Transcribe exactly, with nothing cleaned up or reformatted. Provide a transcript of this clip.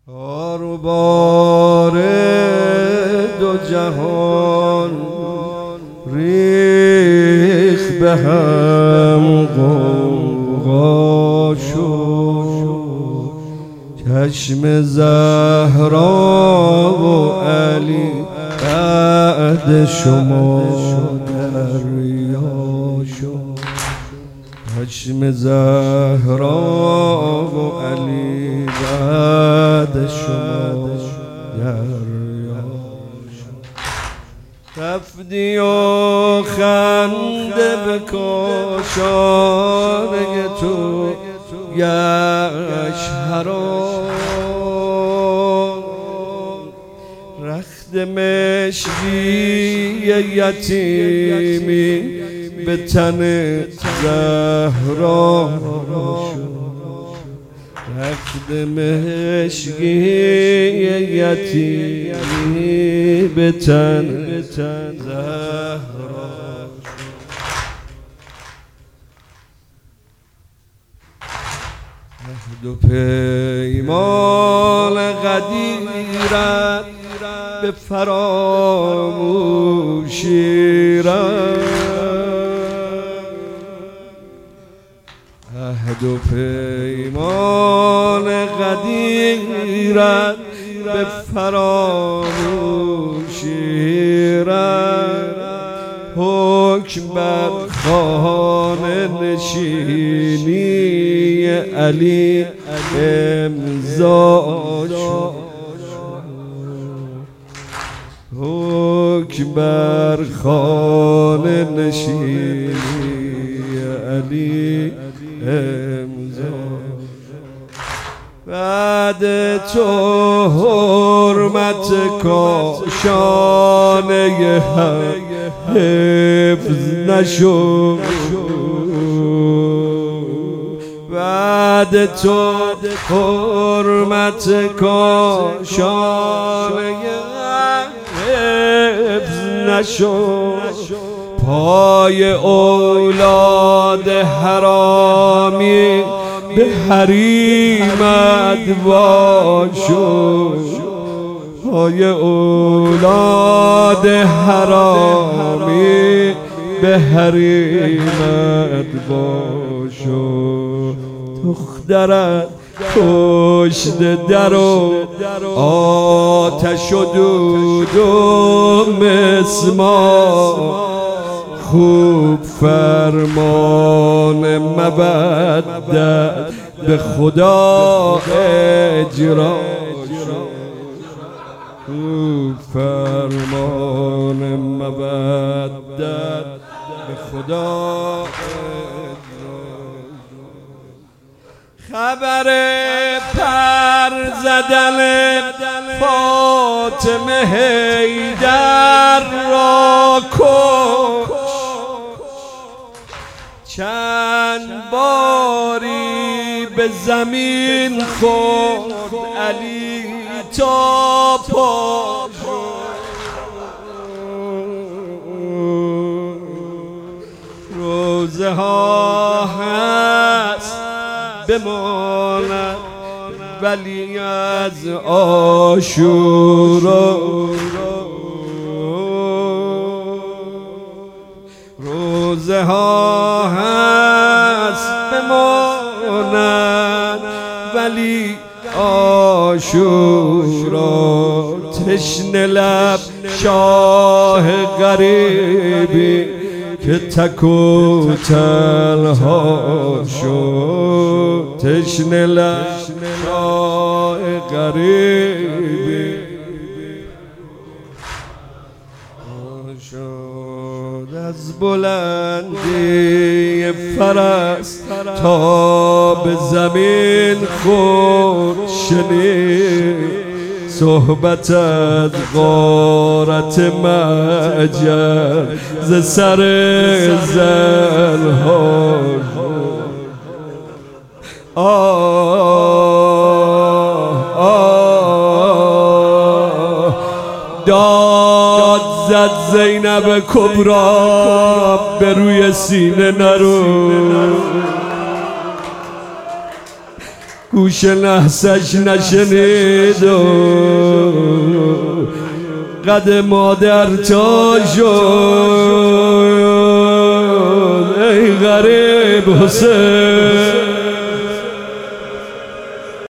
کاروبار دو جهان ریخت به هم غوغا شد، چشم زهرا و علی بعد شما دریا شد. چشم زهرا و علی بعد شما دریا شد. رفتی و خنده به کاشانه تو گشت حرام، رخت مشکی یتیمی به تن زهرا شد. رخت مشکی یتیمی به تن زهرا شد. عهد و پیمان غدیرت به فراموشی رفت، عهد و پیمان غدیرت به فراموشی رفت. حکم بر خانه نشینی علی امضا شد، حکم بر خانه نشینی علی امضا. بعد تو حرمت کاشانه حفظ نشد، بعد تو حرمت کاشانه حفظ نشد. پای اولاد حرامی به حریمت وا شد، پای اولاد حرامی به حریمت وا شد. دخترت پشت در و آتش و دود و مسمار، خوب فرمان مودت به خدا اجرا شد، خوب فرمان مودت به خدا اجرا شد. خبر پر زدن فاطمه حیدر را کش، چند باری به زمین خورد علی تا پا شد. روزه ها هست بماند ولی از عاشورا، روزه ها هست بماند ولی عاشورا. تشنه لب شاه غریبی که تک و تنها شد، تشنه لب شاه غریبی شد. از بلندی فرس تا به زمین خورد شنید صحبت از غارت معجر ز سر زنها. آه آه داد زد زینب کبرا به روی سینه نرو، گوش نحسش نشنید و قد مادر تا شد ای غریب حسین